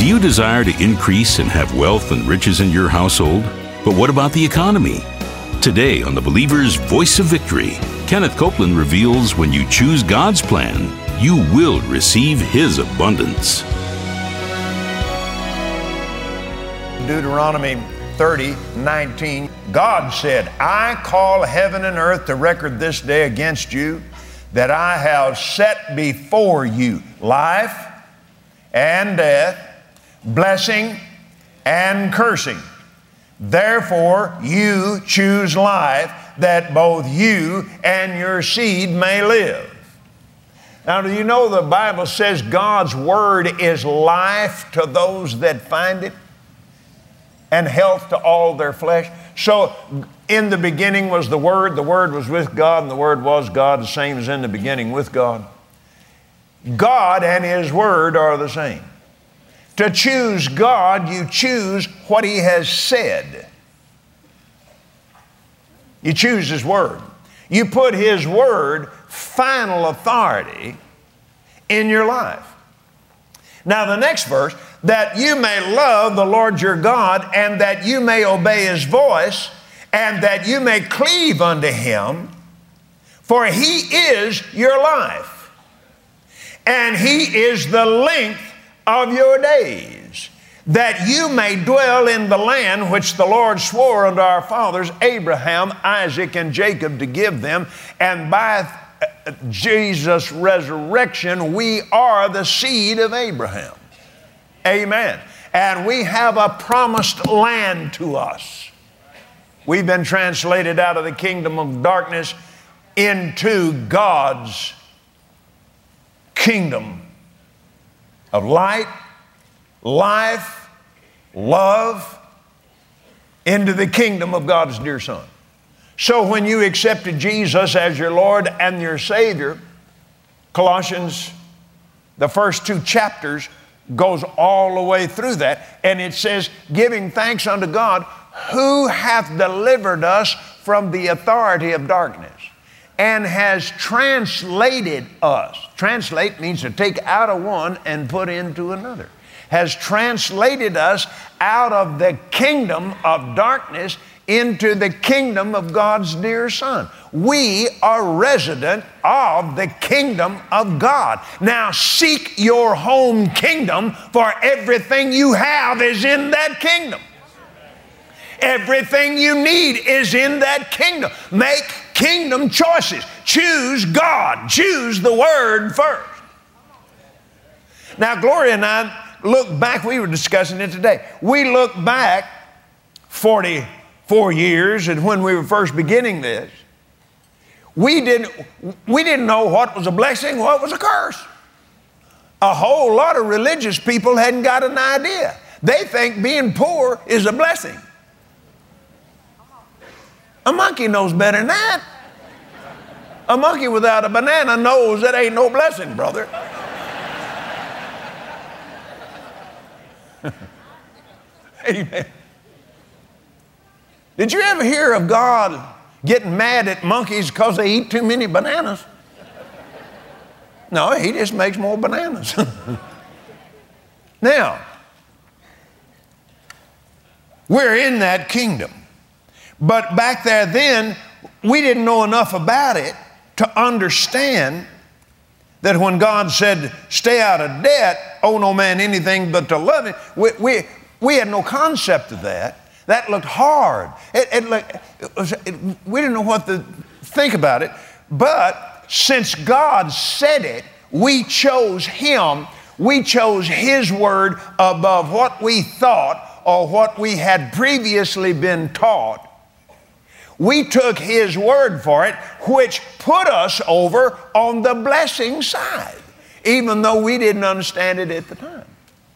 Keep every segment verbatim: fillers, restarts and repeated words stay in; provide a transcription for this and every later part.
Do you desire to increase and have wealth and riches in your household? But what about the economy? Today on the Believer's Voice of Victory, Kenneth Copeland reveals when you choose God's plan, you will receive His abundance. Deuteronomy thirty nineteen, God said, I call heaven and earth to record this day against you, that I have set before you life and death, blessing and cursing. Therefore, you choose life, that both you and your seed may live. Now, do you know the Bible says God's Word is life to those that find it, and health to all their flesh? So, in the beginning was the Word, the Word was with God, and the Word was God, the same as in the beginning with God. God and His Word are the same. To choose God, you choose what He has said. You choose His Word. You put His Word, final authority, in your life. Now the next verse, that you may love the Lord your God, and that you may obey His voice, and that you may cleave unto Him, for He is your life, and He is the length of your days, that you may dwell in the land which the Lord swore unto our fathers, Abraham, Isaac, and Jacob, to give them. And by Jesus' resurrection, we are the seed of Abraham. Amen. And we have a promised land to us. We've been translated out of the kingdom of darkness into God's kingdom of light, life, love, into the kingdom of God's dear Son. So when you accepted Jesus as your Lord and your Savior, Colossians, the first two chapters, goes all the way through that, and it says, giving thanks unto God, who hath delivered us from the authority of darkness, and has translated us. Translate means to take out of one and put into another. Has translated us out of the kingdom of darkness into the kingdom of God's dear Son. We are resident of the kingdom of God. Now seek your home kingdom, for everything you have is in that kingdom. Everything you need is in that kingdom. Make kingdom choices. Choose God. Choose the Word first. Now, Gloria and I look back, we were discussing it today. We look back forty-four years, and when we were first beginning this, we didn't, we didn't know what was a blessing, what was a curse. A whole lot of religious people hadn't got an idea. They think being poor is a blessing. A monkey knows better than that. A monkey without a banana knows that ain't no blessing, brother. Amen. Did you ever hear of God getting mad at monkeys because they eat too many bananas? No, He just makes more bananas. Now, we're in that kingdom. But back there then, we didn't know enough about it to understand that when God said, stay out of debt, owe no man anything but to love Him, we, we, we had no concept of that. That looked hard. It, it looked, it was, it, we didn't know what to think about it. But since God said it, we chose Him. We chose His Word above what we thought or what we had previously been taught. We took His Word for it, which put us over on the blessing side, even though we didn't understand it at the time.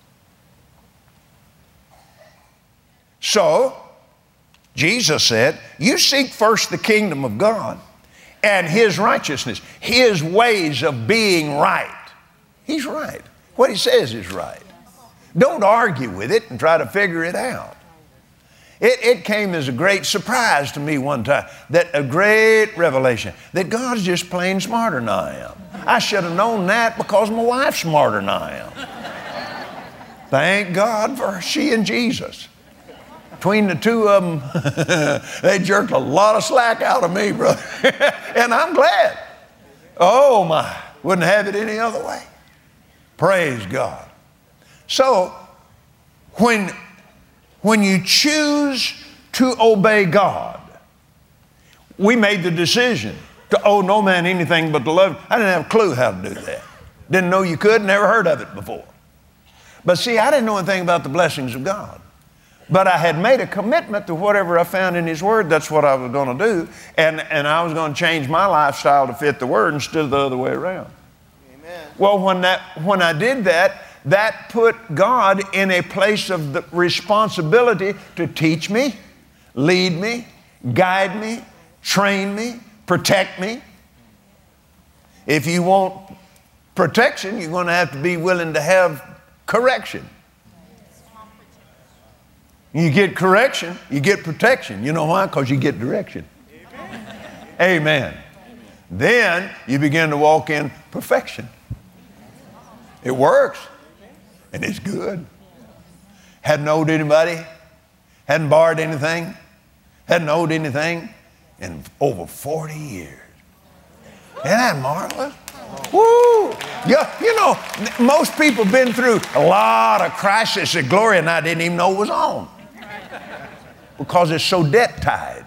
So, Jesus said, you seek first the kingdom of God and His righteousness, His ways of being right. He's right. What He says is right. Don't argue with it and try to figure it out. It, it came as a great surprise to me one time, that a great revelation, that God's just plain smarter than I am. I should have known that because my wife's smarter than I am. Thank God for she and Jesus. Between the two of them, they jerked a lot of slack out of me, brother. And I'm glad. Oh my, wouldn't have it any other way. Praise God. So, when, when you choose to obey God, we made the decision to owe no man anything but to love him. I didn't have a clue how to do that. Didn't know you could, never heard of it before. But see, I didn't know anything about the blessings of God. But I had made a commitment to whatever I found in His Word, that's what I was going to do. And, and I was going to change my lifestyle to fit the Word instead of the other way around. Amen. Well, when, that, when I did that, that put God in a place of the responsibility to teach me, lead me, guide me, train me, protect me. If you want protection, you're going to have to be willing to have correction. You get correction, you get protection. You know why? Because you get direction. Amen. Amen. Then you begin to walk in perfection. It works. And it's good. Hadn't owed anybody. Hadn't borrowed anything. Hadn't owed anything in over forty years. Isn't that marvelous? Woo! Yeah, you know, most people have been through a lot of crisis that Gloria and I didn't even know was on. Because it's so debt-tied.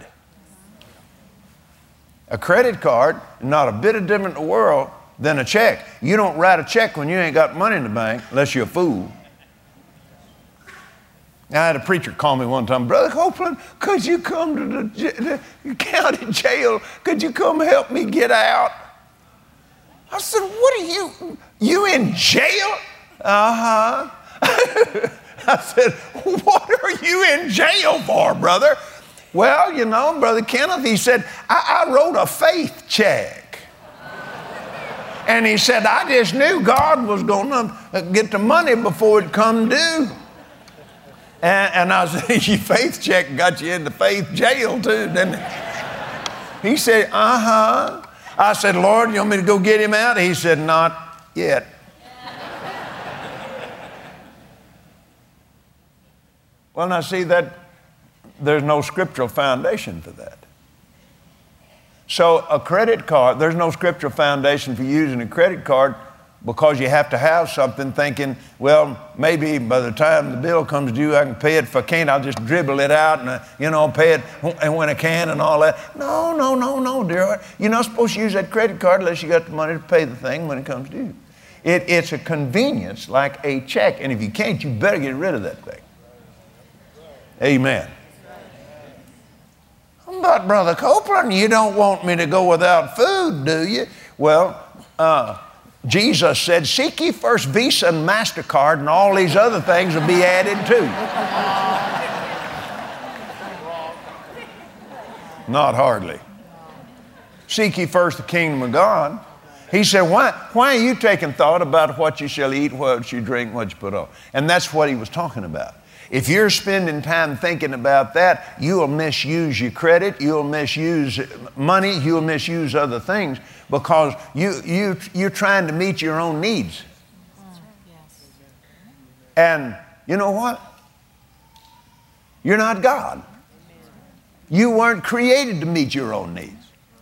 A credit card is not a bit of different in the world than a check. You don't write a check when you ain't got money in the bank unless you're a fool. I had a preacher call me one time, Brother Copeland, could you come to the, the county jail? Could you come help me get out? I said, what are you, you in jail? Uh-huh. I said, what are you in jail for, brother? Well, you know, Brother Kenneth, he said, I, I wrote a faith check. And he said, I just knew God was going to get the money before it come due. And, and I said, your faith check got you into faith jail too, didn't it? He said, uh-huh. I said, Lord, you want me to go get him out? He said, not yet. Well, now see that there's no scriptural foundation for that. So a credit card, there's no scriptural foundation for using a credit card because you have to have something thinking, well, maybe by the time the bill comes due, I can pay it. If I can't, I'll just dribble it out and, uh, you know, pay it when I can and all that. No, no, no, no, dear. You're not supposed to use that credit card unless you got the money to pay the thing when it comes due. It, it's a convenience like a check. And if you can't, you better get rid of that thing. Amen. But Brother Copeland, you don't want me to go without food, do you? Well, uh, Jesus said, seek ye first Visa and MasterCard and all these other things will be added too. Not hardly. Seek ye first the kingdom of God. He said, why, why are you taking thought about what you shall eat, what you drink, what you put on? And that's what he was talking about. If you're spending time thinking about that, you'll misuse your credit, you'll misuse money, you'll misuse other things because you, you, you're trying to meet your own needs. And you know what? You're not God. You weren't created to meet your own needs.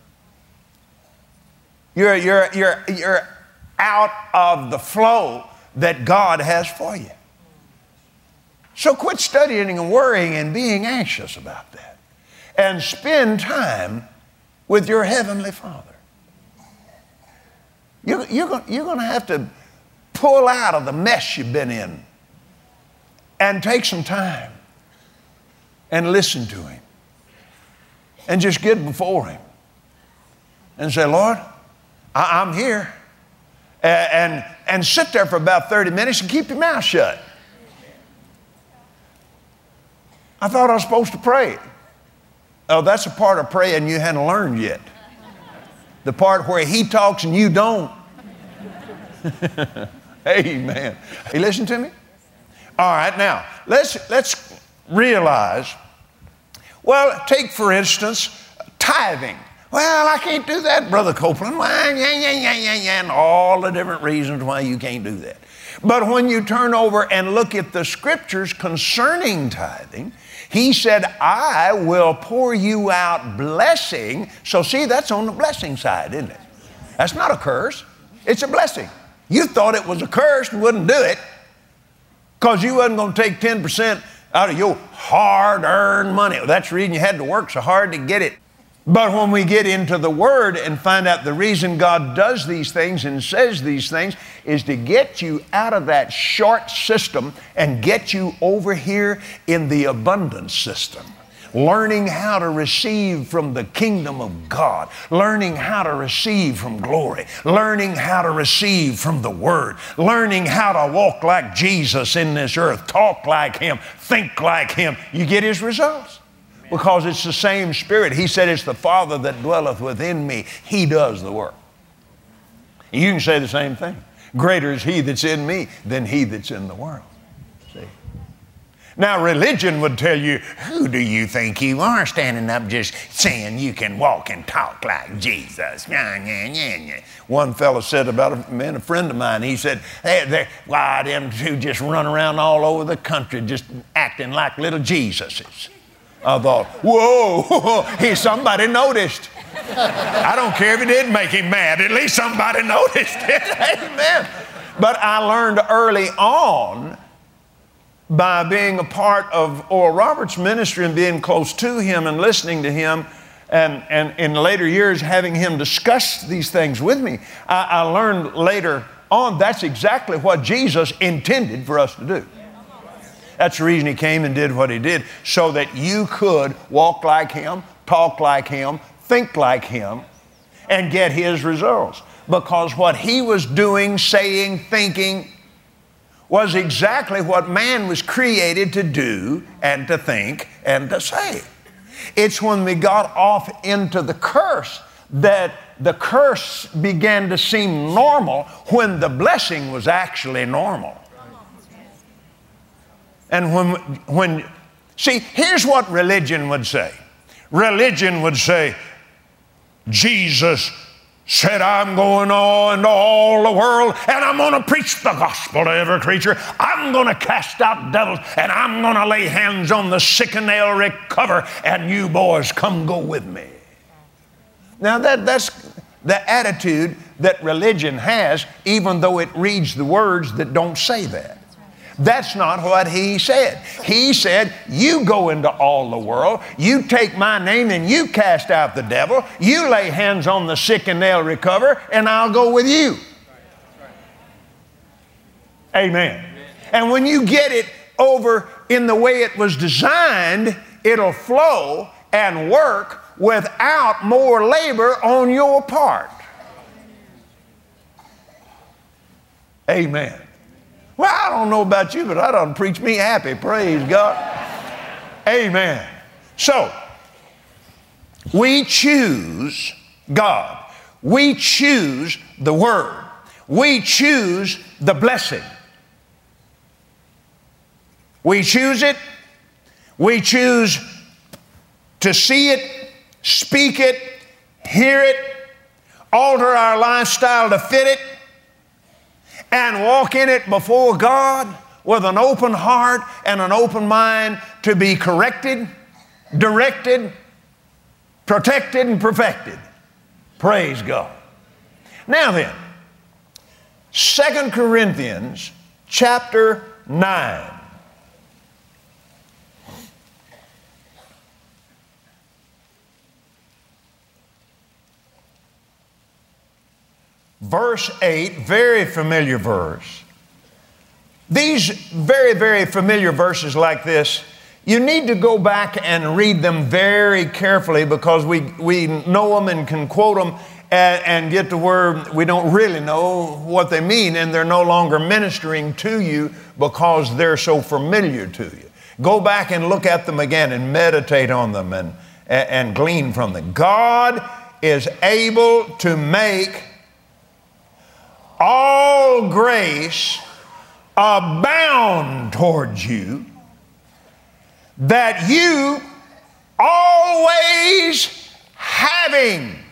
You're, you're, you're, you're out of the flow that God has for you. So quit studying and worrying and being anxious about that. And spend time with your Heavenly Father. You, you're, you're going to have to pull out of the mess you've been in and take some time and listen to Him. And just get before Him and say, Lord, I, I'm here. And, and, and sit there for about thirty minutes and keep your mouth shut. I thought I was supposed to pray. Oh, that's a part of praying you hadn't learned yet. The part where He talks and you don't. Amen. You listen to me? All right, now, let's, let's realize, well, take for instance, tithing. Well, I can't do that, Brother Copeland. Well, yeah, yeah, yeah, yeah, yeah, and all the different reasons why you can't do that. But when you turn over and look at the scriptures concerning tithing, he said, I will pour you out blessing. So see, that's on the blessing side, isn't it? That's not a curse. It's a blessing. You thought it was a curse and wouldn't do it because you wasn't going to take ten percent out of your hard-earned money. That's the reason you had to work so hard to get it. But when we get into the Word and find out the reason God does these things and says these things is to get you out of that short system and get you over here in the abundance system. Learning how to receive from the kingdom of God. Learning how to receive from glory. Learning how to receive from the Word. Learning how to walk like Jesus in this earth. Talk like Him. Think like Him. You get His results. Because it's the same Spirit. He said, it's the Father that dwelleth within me. He does the work. You can say the same thing. Greater is He that's in me than he that's in the world. See? Now, religion would tell you, who do you think you are standing up just saying you can walk and talk like Jesus? One fellow said about a man, a friend of mine, he said, hey, why, them two just run around all over the country just acting like little Jesuses. I thought, whoa, he, somebody noticed. I don't care if it didn't make him mad. At least somebody noticed it. Amen. But I learned early on by being a part of Oral Roberts' ministry and being close to him and listening to him and, and in later years having him discuss these things with me, I, I learned later on that's exactly what Jesus intended for us to do. That's the reason He came and did what He did, so that you could walk like Him, talk like Him, think like Him, and get His results. Because what He was doing, saying, thinking was exactly what man was created to do and to think and to say. It's when we got off into the curse that the curse began to seem normal when the blessing was actually normal. And when, when, see, here's what religion would say. Religion would say, Jesus said, I'm going on into all the world and I'm going to preach the gospel to every creature. I'm going to cast out devils and I'm going to lay hands on the sick and they'll recover and you boys come go with me. Now that, that's the attitude that religion has, even though it reads the words that don't say that. That's not what He said. He said, you go into all the world, you take my name and you cast out the devil, you lay hands on the sick and they'll recover, and I'll go with you. Amen. And when you get it over in the way it was designed, it'll flow and work without more labor on your part. Amen. Well, I don't know about you, but that doesn't preach me happy. Praise God. Amen. So, we choose God. We choose the Word. We choose the blessing. We choose it. We choose to see it, speak it, hear it, alter our lifestyle to fit it, and walk in it before God with an open heart and an open mind to be corrected, directed, protected, and perfected. Praise God. Now then, Second Corinthians chapter nine. Verse eight, very familiar verse. These very, very familiar verses like this, you need to go back and read them very carefully because we, we know them and can quote them and, and get to where we don't really know what they mean and they're no longer ministering to you because they're so familiar to you. Go back and look at them again and meditate on them and, and, and glean from them. God is able to make all grace abound towards you, that you always having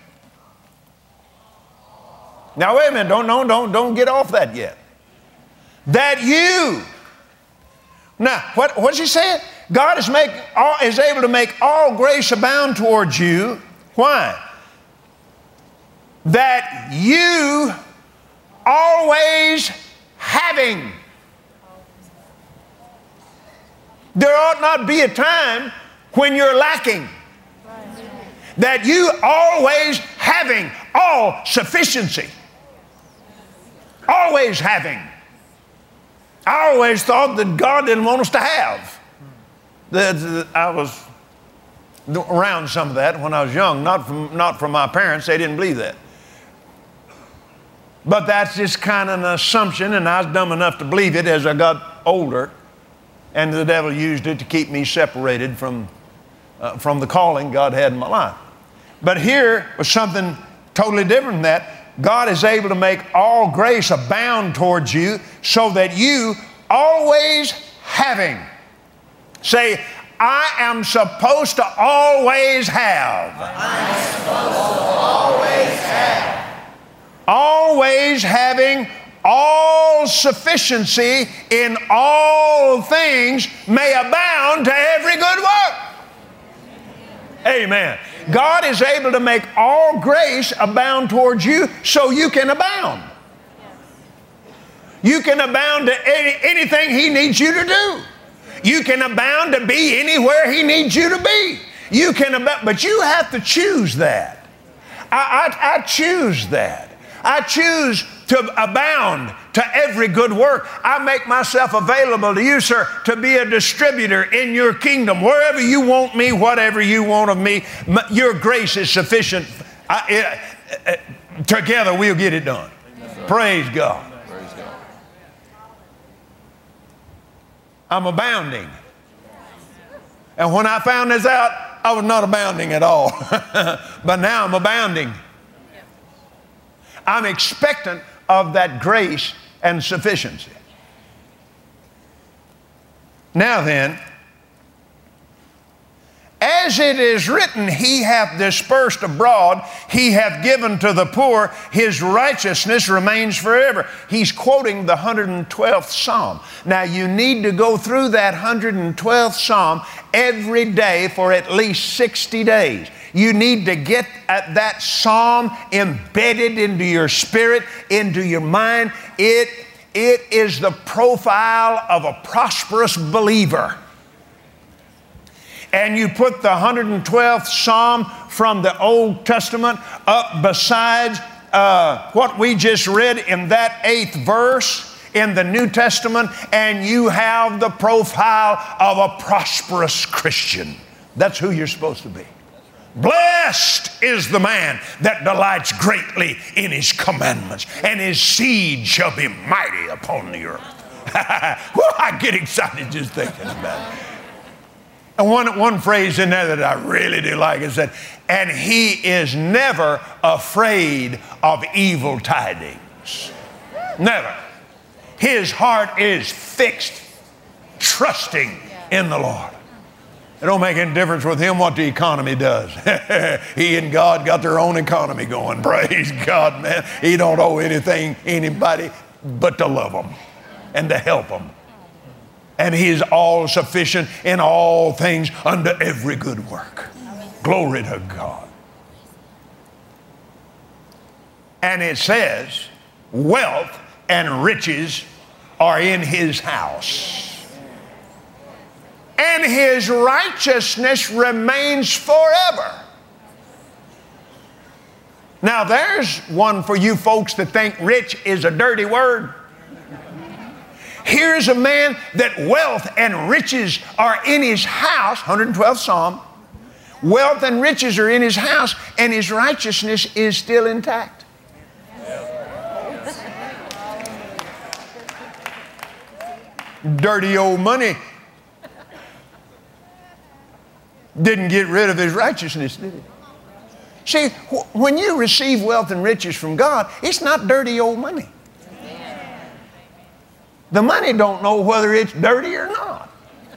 Now wait a minute, don't, don't, don't, don't get off that yet. That you, now what, what's he saying? God is, make, all, is able to make all grace abound towards you. Why? That you always having. There ought not be a time when you're lacking. That you always having all sufficiency. Always having. I always thought that God didn't want us to have. The, the, I was around some of that when I was young, not from, not from my parents. They didn't believe that. But that's just kind of an assumption, and I was dumb enough to believe it as I got older, and the devil used it to keep me separated from, uh, from the calling God had in my life. But here was something totally different than that. God is able to make all grace abound towards you so that you always having. Say, I am supposed to always have. I am supposed to always have. Always having all sufficiency in all things may abound to every good work. Amen. God is able to make all grace abound towards you so you can abound. You can abound to any, anything He needs you to do. You can abound to be anywhere He needs you to be. You can abound, but you have to choose that. I, I, I choose that. I choose to abound to every good work. I make myself available to you, sir, to be a distributor in your kingdom. Wherever you want me, whatever you want of me, your grace is sufficient. I, it, uh, together we'll get it done. Praise God. Praise God. I'm abounding. And when I found this out, I was not abounding at all. But now I'm abounding. I'm expectant of that grace and sufficiency. Now then, as it is written, He hath dispersed abroad, He hath given to the poor, His righteousness remains forever. He's quoting the one hundred twelfth Psalm. Now you need to go through that one hundred twelfth Psalm every day for at least sixty days. You need to get at that psalm embedded into your spirit, into your mind. It, it is the profile of a prosperous believer. And you put the one hundred twelfth Psalm from the Old Testament up beside uh, what we just read in that eighth verse in the New Testament, and you have the profile of a prosperous Christian. That's who you're supposed to be. Blessed is the man that delights greatly in His commandments, and his seed shall be mighty upon the earth. Well, I get excited just thinking about it. And one, one phrase in there that I really do like is that, and he is never afraid of evil tidings. Never. His heart is fixed, trusting in the Lord. It don't make any difference with him what the economy does. He and God got their own economy going. Praise God, man. He don't owe anything, anybody, but to love them and to help them. And He is all sufficient in all things unto every good work. Glory to God. And it says, wealth and riches are in His house, and His righteousness remains forever. Now there's one for you folks that think rich is a dirty word. Here's a man that wealth and riches are in his house, one hundred twelfth Psalm. Wealth and riches are in his house, and his righteousness is still intact. Dirty old money didn't get rid of his righteousness, did it? See, wh- when you receive wealth and riches from God, it's not dirty old money. The money don't know whether it's dirty or not.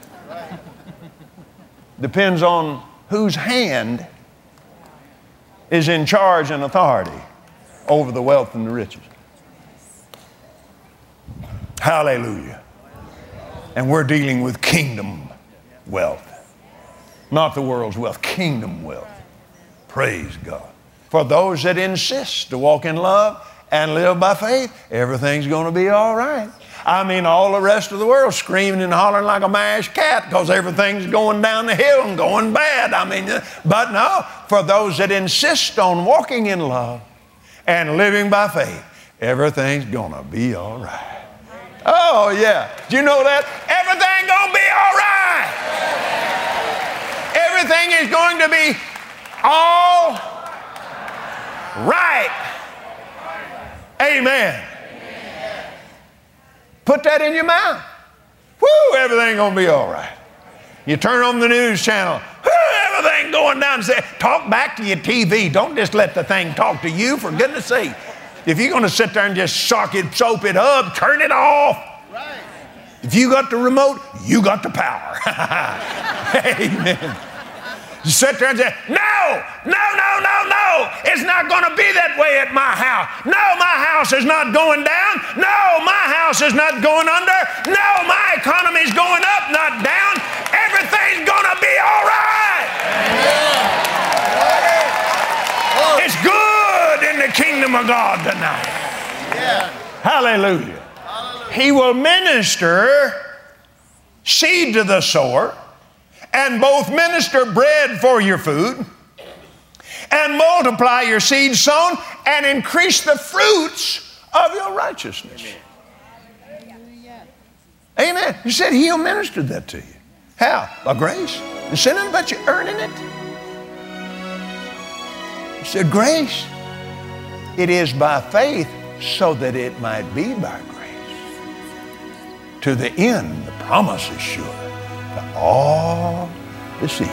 Depends on whose hand is in charge and authority over the wealth and the riches. Hallelujah. And we're dealing with kingdom wealth. Not the world's wealth, kingdom wealth. Praise God. For those that insist to walk in love and live by faith, everything's going to be all right. I mean, all the rest of the world screaming and hollering like a mashed cat because everything's going down the hill and going bad. I mean, but no, for those that insist on walking in love and living by faith, everything's going to be all right. Oh, yeah. Do you know that? Everything's going to be all right. Everything is going to be all right. Amen. Put that in your mouth. Woo, everything gonna be all right. You turn on the news channel, woo, everything going down. Say, talk back to your T V. Don't just let the thing talk to you, for goodness sake. If you're gonna sit there and just sock it, soap it up, turn it off. Right. If you got the remote, you got the power. Amen. You sit there and say, no, no, no, no, no. It's not going to be that way at my house. No, my house is not going down. No, my house is not going under. No, my economy is going up, not down. Everything's going to be all right. Yeah. It's good in the kingdom of God tonight. Yeah. Hallelujah. Hallelujah. He will minister seed to the sower, and both minister bread for your food, and multiply your seed sown, and increase the fruits of your righteousness. Amen. Amen. He said He'll minister that to you. How? By grace. And sinning, but you're earning it. He said grace. It is by faith, so that it might be by grace. To the end, the promise is sure. To all the seed.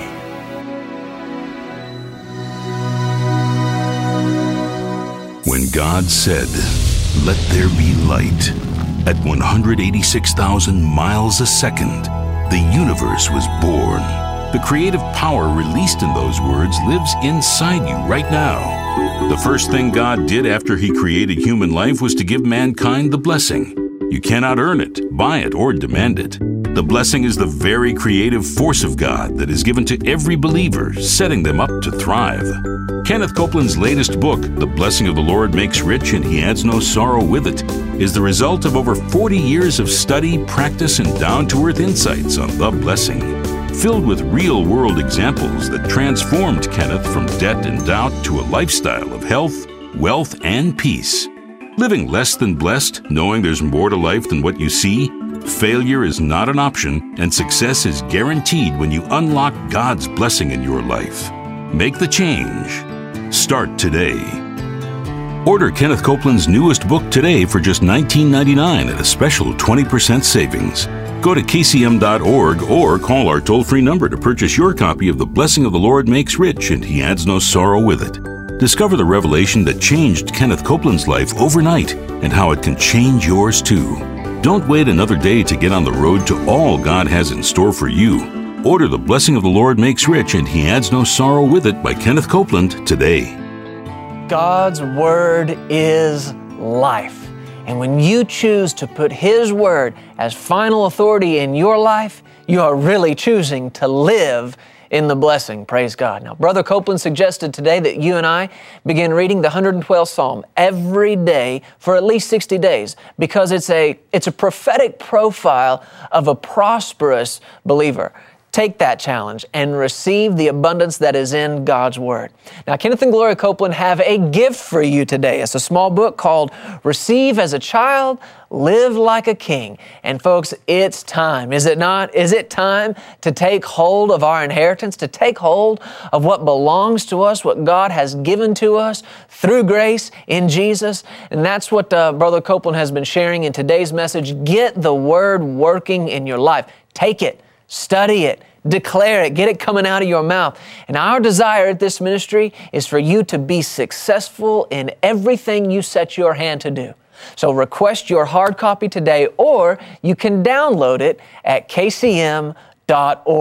When God said, "Let there be light," at one hundred eighty-six thousand miles a second, the universe was born. The creative power released in those words lives inside you right now. The first thing God did after He created human life was to give mankind the blessing. You cannot earn it, buy it, or demand it. The blessing is the very creative force of God that is given to every believer, setting them up to thrive. Kenneth Copeland's latest book, The Blessing of the Lord Makes Rich and He Adds No Sorrow with It, is the result of over forty years of study, practice, and down-to-earth insights on the blessing, filled with real-world examples that transformed Kenneth from debt and doubt to a lifestyle of health, wealth, and peace. Living less than blessed, knowing there's more to life than what you see, failure is not an option, and success is guaranteed when you unlock God's blessing in your life. Make the change. Start today. Order Kenneth Copeland's newest book today for just nineteen ninety-nine dollars at a special twenty percent savings. Go to K C M dot org or call our toll-free number to purchase your copy of The Blessing of the Lord Makes Rich and He Adds No Sorrow with It. Discover the revelation that changed Kenneth Copeland's life overnight and how it can change yours too. Don't wait another day to get on the road to all God has in store for you. Order The Blessing of the Lord Makes Rich and He Adds No Sorrow with It by Kenneth Copeland today. God's Word is life. And when you choose to put His Word as final authority in your life, you are really choosing to live in the blessing. Praise God. Now, Brother Copeland suggested today that you and I begin reading the one hundred twelfth Psalm every day for at least sixty days, because it's a, it's a prophetic profile of a prosperous believer. Take that challenge and receive the abundance that is in God's Word. Now, Kenneth and Gloria Copeland have a gift for you today. It's a small book called Receive as a Child, Live Like a King. And folks, it's time, is it not? Is it time to take hold of our inheritance, to take hold of what belongs to us, what God has given to us through grace in Jesus? And that's what uh, Brother Copeland has been sharing in today's message. Get the Word working in your life. Take it. Study it, declare it, get it coming out of your mouth. And our desire at this ministry is for you to be successful in everything you set your hand to do. So request your hard copy today, or you can download it at K C M dot org.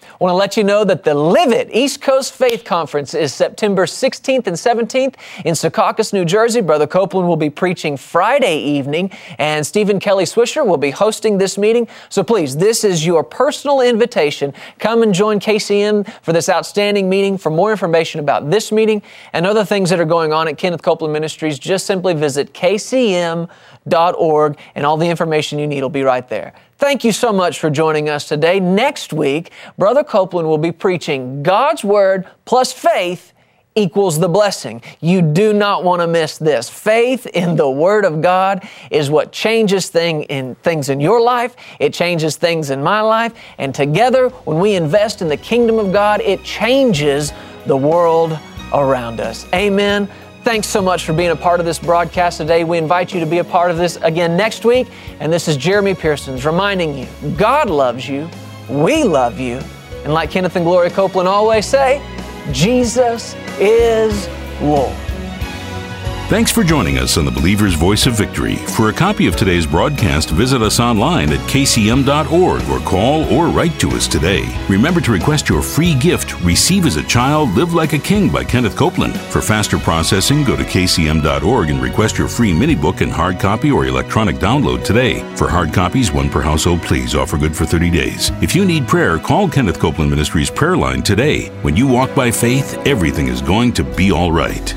I want to let you know that the Live It East Coast Faith Conference is September sixteenth and seventeenth in Secaucus, New Jersey. Brother Copeland will be preaching Friday evening, and Stephen Kelly Swisher will be hosting this meeting. So please, this is your personal invitation. Come and join K C M for this outstanding meeting. For more information about this meeting and other things that are going on at Kenneth Copeland Ministries, just simply visit K C M dot org, and all the information you need will be right there. Thank you so much for joining us today. Next week, Brother Copeland will be preaching God's Word plus faith equals the blessing. You do not want to miss this. Faith in the Word of God is what changes thing in, things in your life. It changes things in my life. And together, when we invest in the kingdom of God, it changes the world around us. Amen. Thanks so much for being a part of this broadcast today. We invite you to be a part of this again next week. And this is Jeremy Pearsons reminding you, God loves you, we love you, and like Kenneth and Gloria Copeland always say, Jesus is Lord. Thanks for joining us on the Believer's Voice of Victory. For a copy of today's broadcast, visit us online at K C M dot org or call or write to us today. Remember to request your free gift, Receive as a Child, Live Like a King by Kenneth Copeland. For faster processing, go to K C M dot org and request your free mini book in hard copy or electronic download today. For hard copies, one per household, please. Offer good for thirty days. If you need prayer, call Kenneth Copeland Ministries prayer line today. When you walk by faith, everything is going to be all right.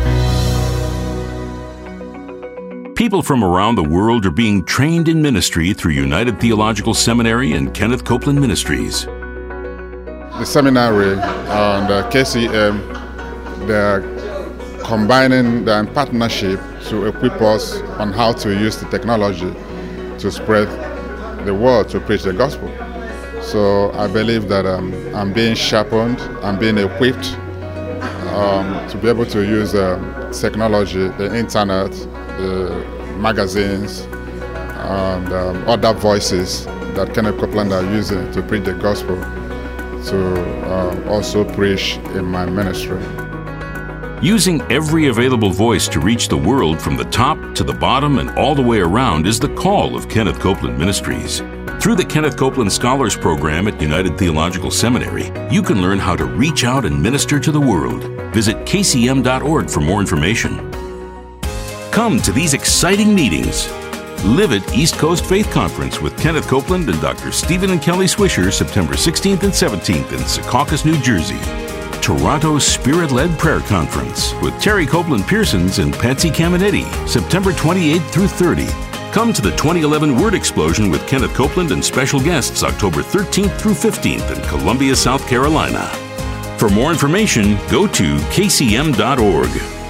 People from around the world are being trained in ministry through United Theological Seminary and Kenneth Copeland Ministries. The seminary and uh, K C M, they're combining their partnership to equip us on how to use the technology to spread the word, to preach the gospel. So I believe that um, I'm being sharpened, I'm being equipped um, to be able to use uh, technology, the internet, the magazines, and um, other voices that Kenneth Copeland are using to preach the gospel to uh, also preach in my ministry. Using every available voice to reach the world from the top to the bottom and all the way around is the call of Kenneth Copeland Ministries. Through the Kenneth Copeland Scholars Program at United Theological Seminary, you can learn how to reach out and minister to the world. Visit K C M dot org for more information. Come to these exciting meetings. Live It East Coast Faith Conference with Kenneth Copeland and Doctor Stephen and Kelly Swisher, September sixteenth and seventeenth in Secaucus, New Jersey. Toronto Spirit-Led Prayer Conference with Terry Copeland Pearsons and Patsy Caminetti, September twenty-eighth through thirtieth. Come to the twenty eleven Word Explosion with Kenneth Copeland and special guests, October thirteenth through fifteenth in Columbia, South Carolina. For more information, go to K C M dot org.